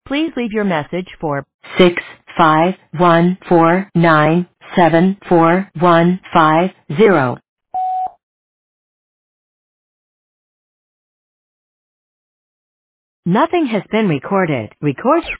Please leave your message for 65149744150. Nothing has been recorded. Record